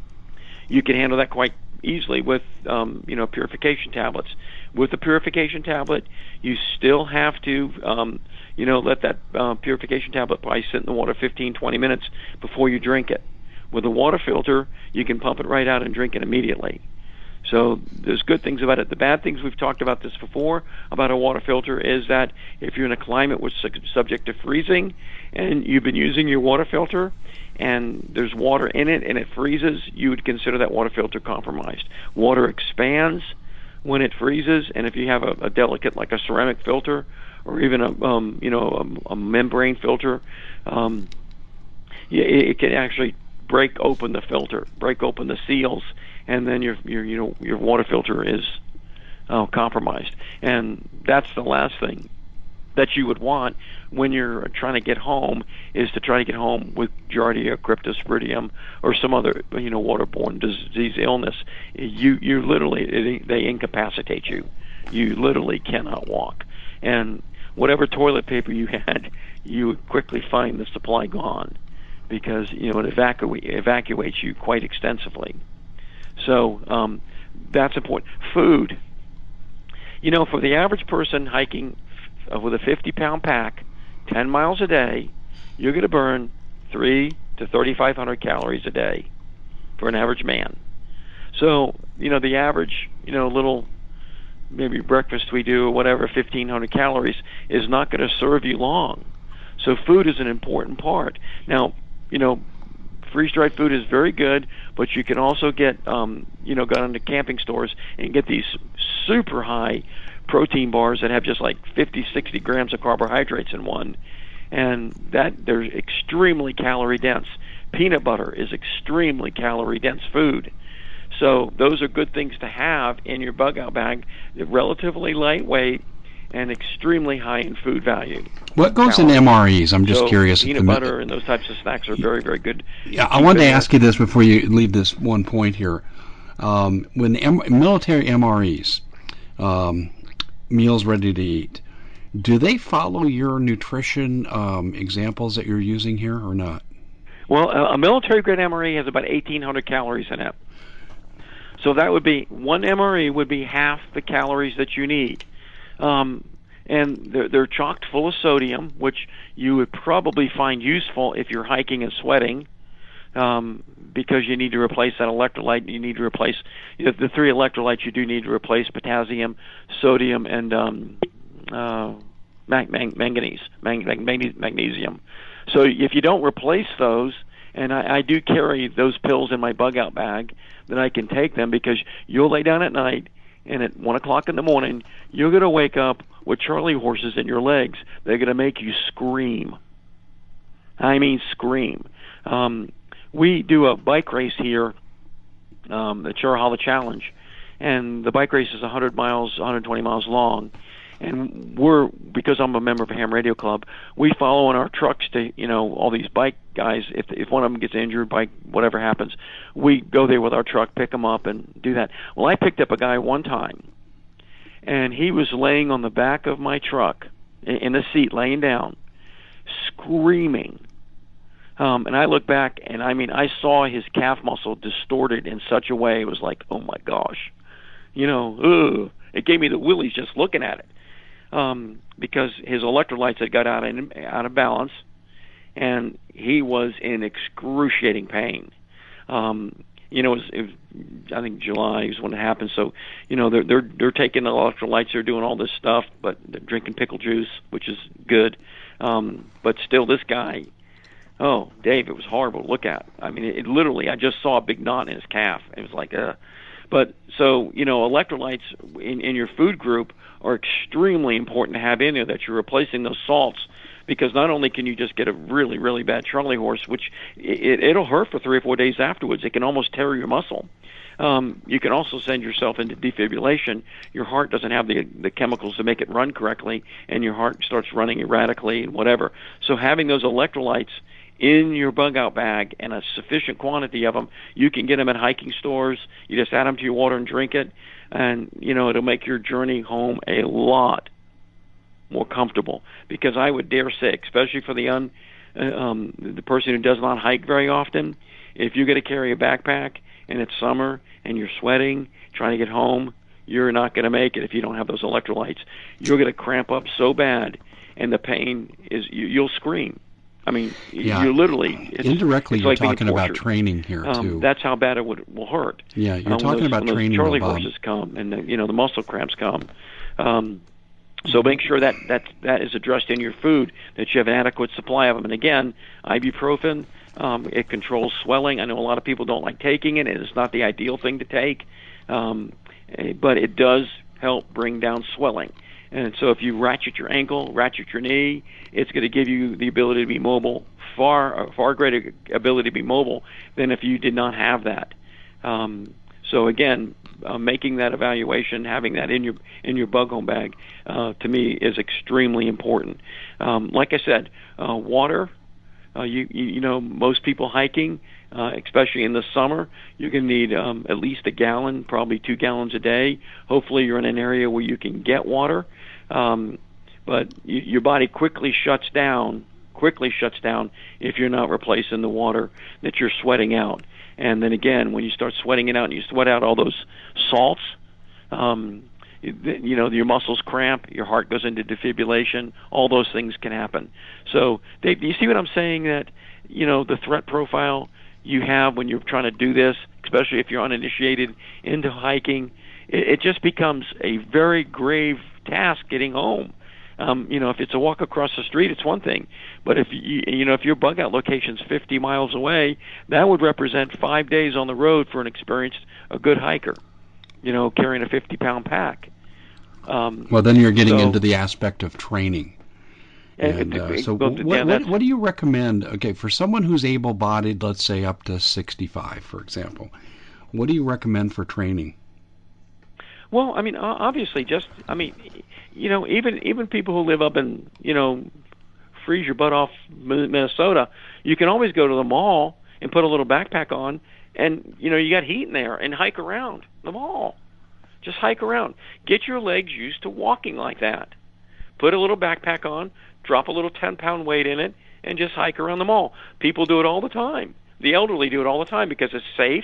you can handle that quite easily with, um, you know, purification tablets. With the purification tablet, you still have to, um, you know, let that uh, purification tablet probably sit in the water fifteen, twenty minutes before you drink it. With a water filter, you can pump it right out and drink it immediately. So there's good things about it. The bad things, we've talked about this before, about a water filter, is that if you're in a climate which is subject to freezing and you've been using your water filter and there's water in it and it freezes, you would consider that water filter compromised. Water expands when it freezes, and if you have a, a delicate, like a ceramic filter, or even a um, you know a, a membrane filter, um, it, it can actually break open the filter, break open the seals, and then your your you know your water filter is uh, compromised. And that's the last thing that you would want when you're trying to get home, is to try to get home with Giardia, Cryptosporidium, or some other you know waterborne disease illness. You you literally they incapacitate you. You literally cannot walk. And whatever toilet paper you had, you would quickly find the supply gone, because you know it evacuate, evacuates you quite extensively. So um, that's important. Food. You know, for the average person hiking f- with a fifty-pound pack, ten miles a day, you're going to burn three to thirty-five hundred calories a day for an average man. So, you know, the average, you know, little maybe breakfast we do or whatever, fifteen hundred calories, is not going to serve you long. So food is an important part. Now, you know, freeze-dried food is very good, but you can also get, um, you know, go into camping stores and get these super high protein bars that have just like fifty, sixty grams of carbohydrates in one. And that they're extremely calorie dense. Peanut butter is extremely calorie dense food. So those are good things to have in your bug out bag. They're relatively lightweight and extremely high in food value. What goes calories. in M R Es? I'm just so curious. Peanut butter and those types of snacks are very, very good. Yeah, I wanted to ask you this before you leave this one point here. Um, when the M- military M R Es, um, meals ready to eat, do they follow your nutrition um, examples that you're using here or not? Well, a, a military grade M R E has about eighteen hundred calories in it. So that would be, one M R E would be half the calories that you need. Um, and they're, they're chocked full of sodium, which you would probably find useful if you're hiking and sweating, um, because you need to replace that electrolyte. You need to replace, you know, the three electrolytes you do need to replace: potassium, sodium, and um, uh, mang- mang- manganese, mang- mang- magnesium. So if you don't replace those, and I, I do carry those pills in my bug out bag, then I can take them, because you'll lay down at night, and at one o'clock in the morning, you're going to wake up with Charlie horses in your legs. They're going to make you scream. I mean scream. Um, we do a bike race here, um, the Churrahalla Challenge, and the bike race is one hundred miles, one hundred twenty miles long. And we're, because I'm a member of a ham radio club, we follow in our trucks to, you know, all these bike guys. If if one of them gets injured, bike, whatever happens, we go there with our truck, pick them up, and do that. Well, I picked up a guy one time, and he was laying on the back of my truck, in the seat, laying down, screaming. Um, and I look back, and I mean, I saw his calf muscle distorted in such a way, it was like, oh my gosh. You know, ugh. It gave me the willies just looking at it. Um, because his electrolytes had got out of, out of balance, and he was in excruciating pain. Um, you know, it was, it was, I think July is when it happened. So, you know, they're they're they're taking the electrolytes, they're doing all this stuff, but they're drinking pickle juice, which is good. Um, but still, this guy, oh, Dave, it was horrible to look at. I mean, it, it literally, I just saw a big knot in his calf. It was like, uh. But so, you know, electrolytes in, in your food group are extremely important to have in there, that you're replacing those salts, because not only can you just get a really, really bad Charlie horse, which it, it'll hurt for three or four days afterwards. It can almost tear your muscle. Um, you can also send yourself into defibrillation. Your heart doesn't have the the chemicals to make it run correctly, and your heart starts running erratically and whatever. So having those electrolytes in your bug out bag, and a sufficient quantity of them, you can get them at hiking stores. You just add them to your water and drink it, and you know it'll make your journey home a lot more comfortable. Because I would dare say, especially for the un, uh, um, the person who does not hike very often, if you're going to carry a backpack and it's summer and you're sweating, trying to get home, you're not going to make it if you don't have those electrolytes. You're going to cramp up so bad, and the pain is you, you'll scream. I mean, yeah. you literally it's, indirectly it's you're like talking about training here um, too. That's how bad it would will hurt. Yeah, you're um, talking those, about when training. Those Charlie Bob. horses come, and the, you know the muscle cramps come. Um, so make sure that, that that is addressed in your food, that you have an adequate supply of them. And again, ibuprofen, um, it controls swelling. I know a lot of people don't like taking it, and it's not the ideal thing to take. Um, uh, but it does help bring down swelling. And so if you ratchet your ankle, ratchet your knee, it's going to give you the ability to be mobile, far far greater ability to be mobile than if you did not have that. Um, so again, uh, making that evaluation, having that in your in your bug home bag, uh, to me is extremely important. Um, like I said, uh, water. Uh, you, you you know, most people hiking, uh, especially in the summer, you're going to need um, at least a gallon, probably two gallons a day. Hopefully, you're in an area where you can get water. Um, but you, your body quickly shuts down, quickly shuts down if you're not replacing the water that you're sweating out. And then again, when you start sweating it out and you sweat out all those salts, um, you know, your muscles cramp, your heart goes into defibrillation, all those things can happen. So, Dave, do you see what I'm saying? That, you know, the threat profile you have when you're trying to do this, especially if you're uninitiated into hiking, it, it just becomes a very grave task getting home. Um, you know, if it's a walk across the street, it's one thing. But if you, you know, if your bug out location's fifty miles away, that would represent five days on the road for an experienced, a good hiker, you know, carrying a fifty pound pack. Um, well, then you're getting so, into the aspect of training. And, and uh, so what, yeah, what, what do you recommend, okay, for someone who's able-bodied, let's say up to sixty-five, for example, what do you recommend for training? Well, I mean, obviously, just, I mean, you know, even even people who live up in, you know, freeze your butt off Minnesota, you can always go to the mall and put a little backpack on, and, you know, you got heat in there, and hike around the mall. Just hike around. Get your legs used to walking like that. Put a little backpack on, drop a little ten pound weight in it, and just hike around the mall. People do it all the time. The elderly do it all the time because it's safe.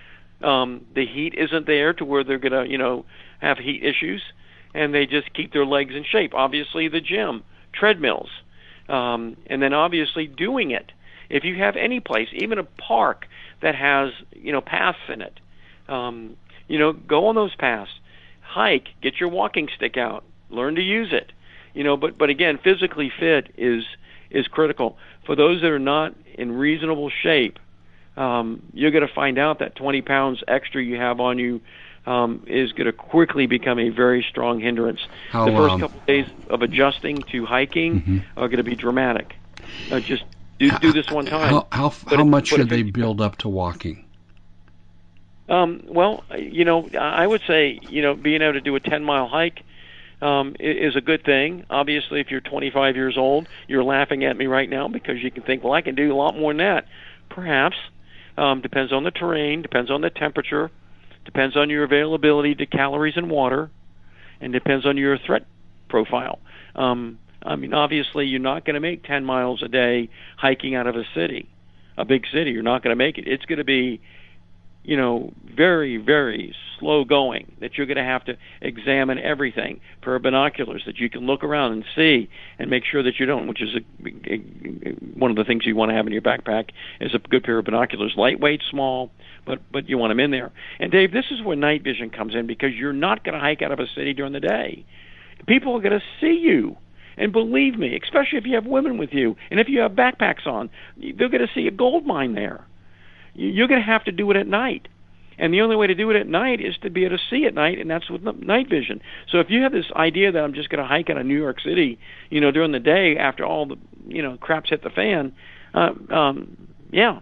Um, the heat isn't there to where they're going to, you know, have heat issues, and they just keep their legs in shape. Obviously, the gym, treadmills, um, and then obviously doing it. If you have any place, even a park that has, you know, paths in it, um, you know, go on those paths, hike, get your walking stick out, learn to use it, you know. But but again, physically fit is is critical for those that are not in reasonable shape. Um, you're going to find out that twenty pounds extra you have on you um, is going to quickly become a very strong hindrance. How, the first um, couple of days of adjusting to hiking mm-hmm. are going to be dramatic. Uh, just do, do this one time. How, how, how it, much should it, they build up to walking? Um, well, you know, I would say, you know, being able to do a ten mile hike um, is a good thing. Obviously, if you're twenty-five years old, you're laughing at me right now because you can think, well, I can do a lot more than that. Perhaps. Um, depends on the terrain, depends on the temperature, depends on your availability to calories and water, and depends on your threat profile. Um, I mean, obviously, you're not going to make ten miles a day hiking out of a city, a big city. You're not going to make it. It's going to be, you know, very, very slow going, that you're going to have to examine everything for binoculars that you can look around and see and make sure that you don't, which is a, a, one of the things you want to have in your backpack is a good pair of binoculars, lightweight, small, but but you want them in there. And Dave, this is where night vision comes in, because you're not going to hike out of a city during the day. People are going to see you. And believe me, especially if you have women with you and if you have backpacks on, they're going to see a gold mine there. You're going to have to do it at night. And the only way to do it at night is to be able to see at night, and that's with night vision. So if you have this idea that I'm just going to hike out of New York City, you know, during the day after all the, you know, crap's hit the fan, uh, um, yeah,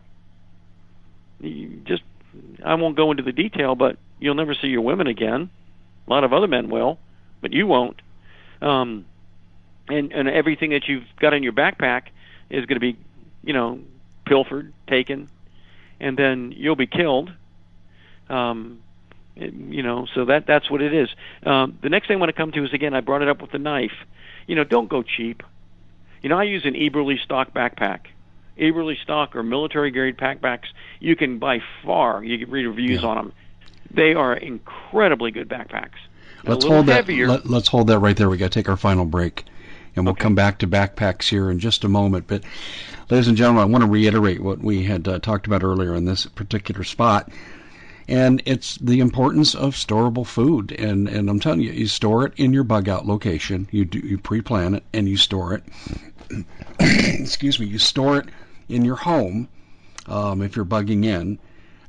you just, I won't go into the detail, but you'll never see your women again. A lot of other men will, but you won't. Um, and, and everything that you've got in your backpack is going to be, you know, pilfered, taken, and then you'll be killed. Um, you know, so that that's what it is. Um, the next thing I want to come to is, again, I brought it up with the knife. You know, don't go cheap. You know, I use an Eberly stock backpack. Eberly stock or military-grade backpacks, you can by far, you can read reviews yeah. on them. They are incredibly good backpacks. Let's hold that. Let, let's hold that right there. We got to take our final break, and we'll okay. come back to backpacks here in just a moment. But, ladies and gentlemen, I want to reiterate what we had uh, talked about earlier in this particular spot. And it's the importance of storable food. And, and I'm telling you, you store it in your bug out location. You do, you pre-plan it and you store it. Excuse me. You store it in your home um, if you're bugging in.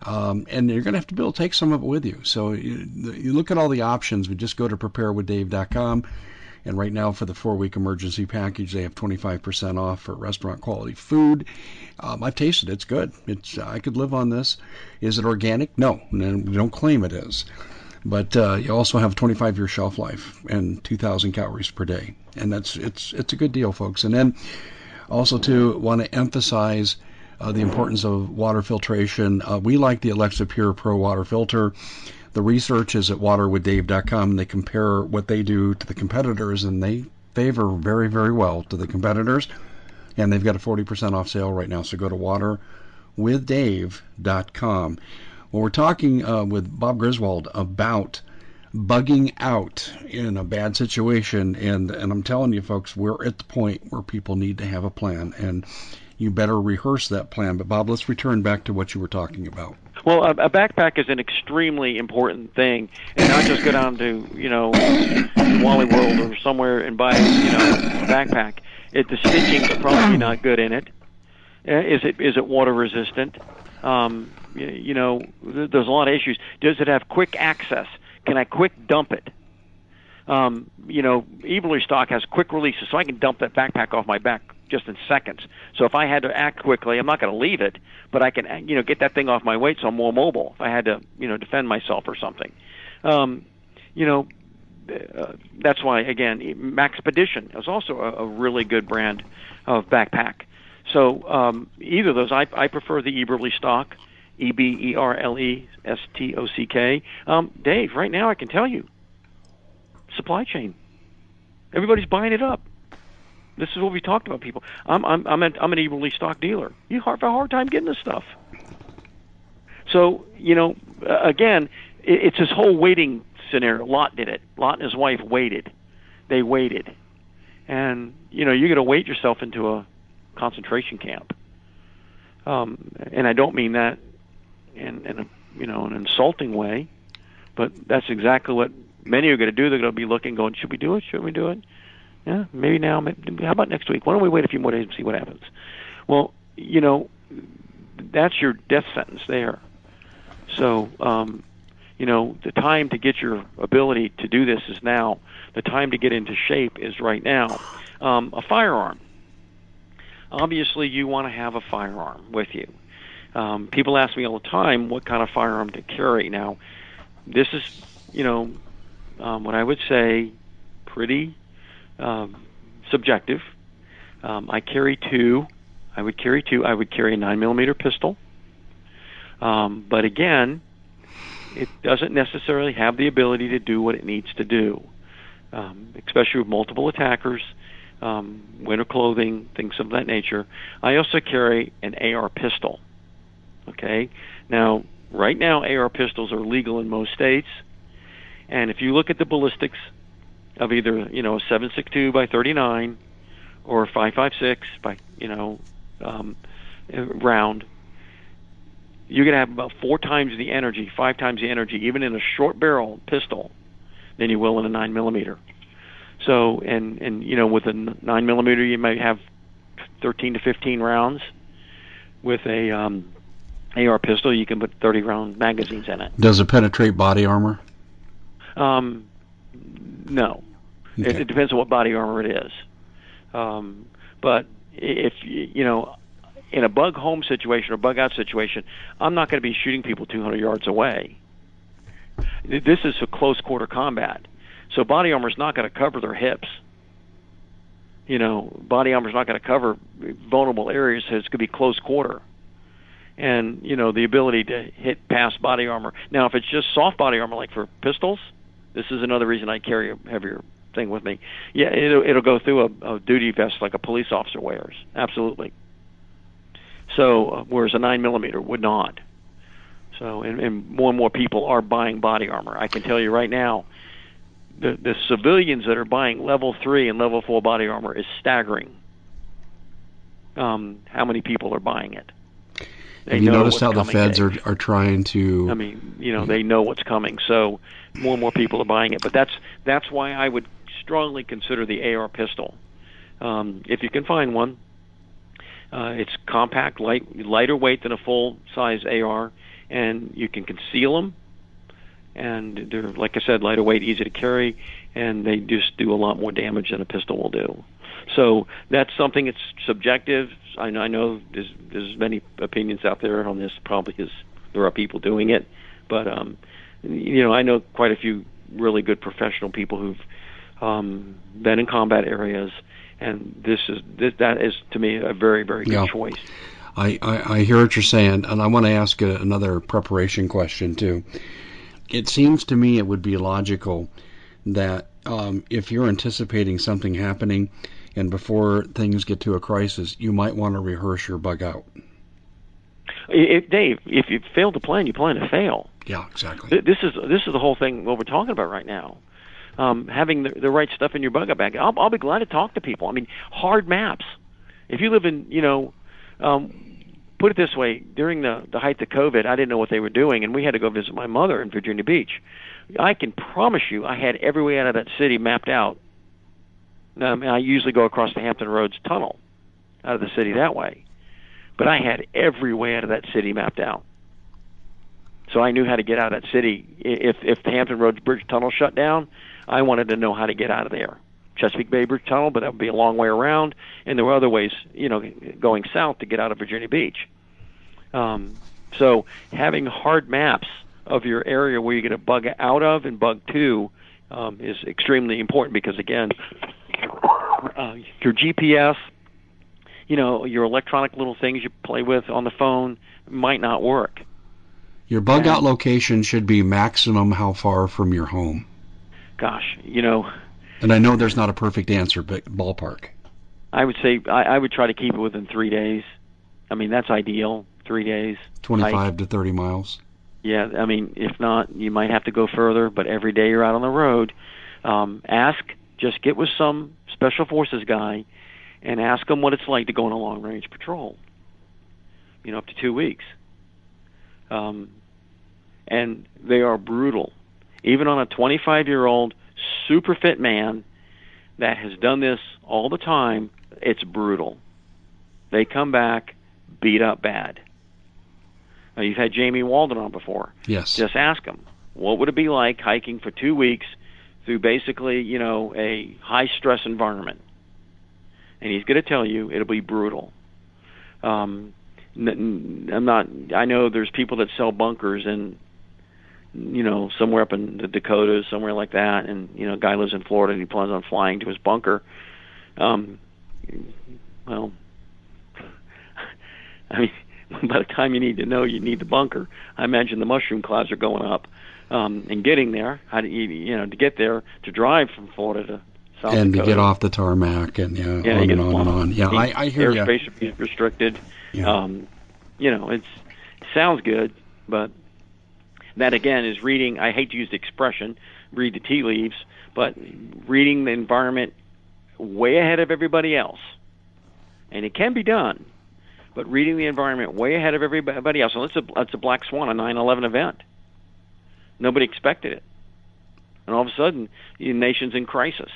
Um, and you're going to have to be able to take some of it with you. So you, you look at all the options. We just go to prepare with dave dot com. And right now, for the four-week emergency package, they have twenty-five percent off for restaurant-quality food. Um, I've tasted it. It's good. It's I could live on this. Is it organic? No. We don't claim it is. But uh, you also have a twenty-five-year shelf life and two thousand calories per day. And that's it's it's a good deal, folks. And then also, to want to emphasize uh, the importance of water filtration. Uh, we like the Alexa Pure Pro water filter. The research is at water with dave dot com, and they compare what they do to the competitors, and they favor very, very well to the competitors. And they've got a forty percent off sale right now, so go to water with dave dot com. Well, we're talking uh, with Bob Griswold about bugging out in a bad situation, and, and I'm telling you, folks, we're at the point where people need to have a plan, and you better rehearse that plan. But, Bob, let's return back to what you were talking about. Well, a, a backpack is an extremely important thing, and not just go down to, you know, Wally World or somewhere and buy, you know, a backpack. It, the stitching is probably not good in it. Uh, Is it is it water resistant? Um, you, you know, th- there's a lot of issues. Does it have quick access? Can I quick dump it? Um, you know, Eberlestock has quick releases, so I can dump that backpack off my back just in seconds. So if I had to act quickly, I'm not going to leave it, but I can, you know, get that thing off my weight so I'm more mobile if I had to, you know, defend myself or something. Um, you know, uh, that's why, again, Maxpedition is also a, a really good brand of backpack. So um, either of those, I, I prefer the Eberlestock, E B E R L E S T O C K. Um, Dave, right now I can tell you, supply chain. Everybody's buying it up. This is what we talked about, people. I'm I'm I'm an, I'm an Eberlestock dealer. You have a hard time getting this stuff. So you know, uh, again, it, it's this whole waiting scenario. Lot did it. Lot and his wife waited. They waited, and you know, you're going to wait yourself into a concentration camp. Um, and I don't mean that in, in a you know an insulting way, but that's exactly what many are going to do. They're going to be looking, going, should we do it? Should we do it? Yeah, maybe now. Maybe, how about next week? Why don't we wait a few more days and see what happens? Well, you know, that's your death sentence there. So, um, you know, the time to get your ability to do this is now. The time to get into shape is right now. Um, a firearm. Obviously, you want to have a firearm with you. Um, people ask me all the time what kind of firearm to carry. Now, this is, you know, um, what I would say pretty um, subjective. Um, I carry two. I would carry two. I would carry a nine millimeter pistol. Um, but again, it doesn't necessarily have the ability to do what it needs to do, um, especially with multiple attackers, um, winter clothing, things of that nature. I also carry an A R pistol. Okay? Now, right now, A R pistols are legal in most states. And if you look at the ballistics of either, you know, a seven six two by thirty-nine or five five six by, you know, um, round, you're going to have about four times the energy, five times the energy, even in a short barrel pistol, than you will in a nine millimeter. So, and, and you know, with a nine millimeter, you might have thirteen to fifteen rounds. With a um, A R pistol, you can put thirty round magazines in it. Does it penetrate body armor? Um, no. Okay. It, it depends on what body armor it is. Um, but if, you know, in a bug home situation or bug out situation, I'm not going to be shooting people two hundred yards away. This is a close quarter combat. So body armor is not going to cover their hips. You know, body armor is not going to cover vulnerable areas, so it's going to be close quarter. And, you know, the ability to hit past body armor. Now, if it's just soft body armor, like for pistols, this is another reason I carry a heavier thing with me. Yeah, it'll, it'll go through a, a duty vest like a police officer wears. Absolutely. So, uh, whereas a nine millimeter would not. So, and, and more and more people are buying body armor. I can tell you right now, the, the civilians that are buying level three and level four body armor is staggering. Um, how many people are buying it? They Have you noticed how the feds are, are trying to... I mean, you know, they know what's coming, so more and more people are buying it. But that's that's why I would strongly consider the A R pistol. Um, if you can find one, uh, it's compact, light, lighter weight than a full-size A R. and you can conceal them. And they're, like I said, lighter weight, easy to carry, and they just do a lot more damage than a pistol will do. So that's something that's subjective. I know, I know there's, there's many opinions out there on this, probably because there are people doing it. But, um, you know, I know quite a few really good professional people who've um, been in combat areas, and this is this, that is, to me, a very, very good yeah. choice. I, I, I hear what you're saying, and I want to ask a, another preparation question, too. It seems to me it would be logical that um, if you're anticipating something happening and before things get to a crisis, you might want to rehearse your bug out. If, Dave, if you fail to plan, you plan to fail. Yeah, exactly. This is this is the whole thing, what we're talking about right now. Um, having the, the right stuff in your bug out bag. I'll, I'll be glad to talk to people. I mean, hard maps. If you live in, you know, um, put it this way, during the, the height of COVID, I didn't know what they were doing, and we had to go visit my mother in Virginia Beach. I can promise you I had every way out of that city mapped out. Now, I mean, I usually go across the Hampton Roads Tunnel out of the city that way. But I had every way out of that city mapped out. So I knew how to get out of that city. If if the Hampton Roads Bridge Tunnel shut down, I wanted to know how to get out of there. Chesapeake Bay Bridge Tunnel, but that would be a long way around, and there were other ways, you know, going south to get out of Virginia Beach. Um, so having hard maps of your area where you're going to bug out of and bug to um, is extremely important because, again, uh, your G P S, you know, your electronic little things you play with on the phone might not work. Your bug out location should be maximum how far from your home. Gosh, you know. And I know there's not a perfect answer, but ballpark. I would say I, I would try to keep it within three days. I mean, that's ideal, three days. twenty-five hike. to thirty miles. Yeah, I mean, if not, you might have to go further, but every day you're out on the road, um, ask, just get with some special forces guy and ask them what it's like to go on a long-range patrol, you know, up to two weeks. Um, and they are brutal. Even on a twenty-five-year-old super fit man that has done this all the time, it's brutal. They come back beat up bad. Now, you've had Jamie Walden on before. Yes. Just ask him, what would it be like hiking for two weeks through basically, you know, a high-stress environment? And he's going to tell you it'll be brutal. Um, I'm not. I know there's people that sell bunkers in, you know, somewhere up in the Dakotas, somewhere like that, and you know, a guy lives in Florida and he plans on flying to his bunker. Um, well, I mean, by the time you need to know you need the bunker, I imagine the mushroom clouds are going up. Um, and getting there, how do you, you know, to get there, to drive from Florida to South and Dakota. to get off the tarmac and yeah, yeah on and on and on. Yeah, I, I hear you. Airspace would be restricted. Yeah. Um, you know, it's it sounds good, but that again is reading. I hate to use the expression, read the tea leaves, but reading the environment way ahead of everybody else, and it can be done. But reading the environment way ahead of everybody else, and it's a it's a black swan, a nine eleven event. Nobody expected it, and all of a sudden, the nation's in crisis.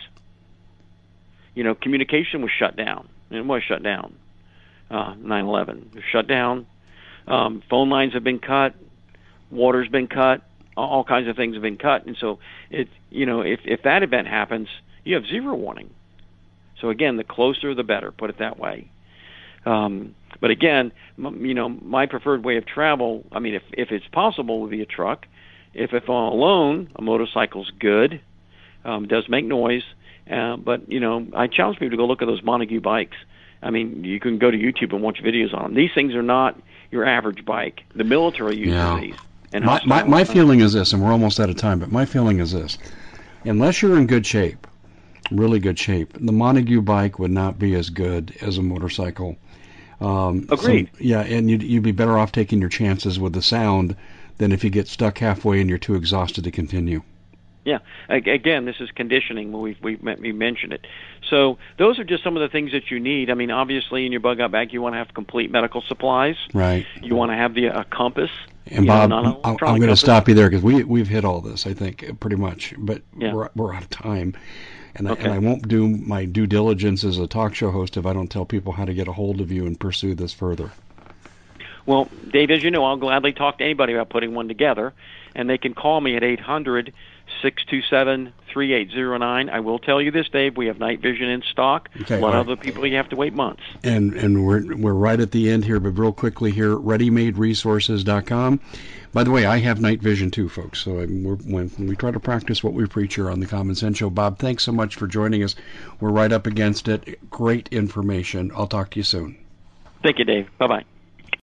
You know, communication was shut down. It was shut down. Uh, nine eleven was shut down. Um, phone lines have been cut. Water's been cut. All, all kinds of things have been cut. And so, it you know, if if that event happens, you have zero warning. So again, the closer the better. Put it that way. Um, but again, m- you know, my preferred way of travel. I mean, if if it's possible, would be a truck. If if I'm alone, a motorcycle's good. Um, it does make noise. Uh, but, you know, I challenge people to go look at those Montague bikes. I mean, you can go to YouTube and watch videos on them. These things are not your average bike. The military uses yeah. these. And my, my, my feeling is this, and we're almost out of time, but my feeling is this. Unless you're in good shape, really good shape, the Montague bike would not be as good as a motorcycle. Um, Agreed. So, yeah, and you'd, you'd be better off taking your chances with the sound than if you get stuck halfway and you're too exhausted to continue. Yeah. Again, this is conditioning. We've, we've we mentioned it. So those are just some of the things that you need. I mean, obviously, in your bug out bag, you want to have complete medical supplies. Right. You want to have the uh, compass. And Bob, know, I'm, I'm going to stop you there because we we've hit all this, I think, pretty much. But yeah. we're we're out of time, and okay. I, and I won't do my due diligence as a talk show host if I don't tell people how to get a hold of you and pursue this further. Well, Dave, as you know, I'll gladly talk to anybody about putting one together, and they can call me at eight hundred, six two seven, three eight zero nine. I will tell you this, Dave, we have night vision in stock. Okay, a lot right. of other people, you have to wait months. And and we're we're right at the end here, but real quickly here, ready made resources dot com. By the way, I have night vision too, folks. So I'm, we're, when we try to practice what we preach here on the Common Sense Show. Bob, thanks so much for joining us. We're right up against it. Great information. I'll talk to you soon. Thank you, Dave. Bye-bye.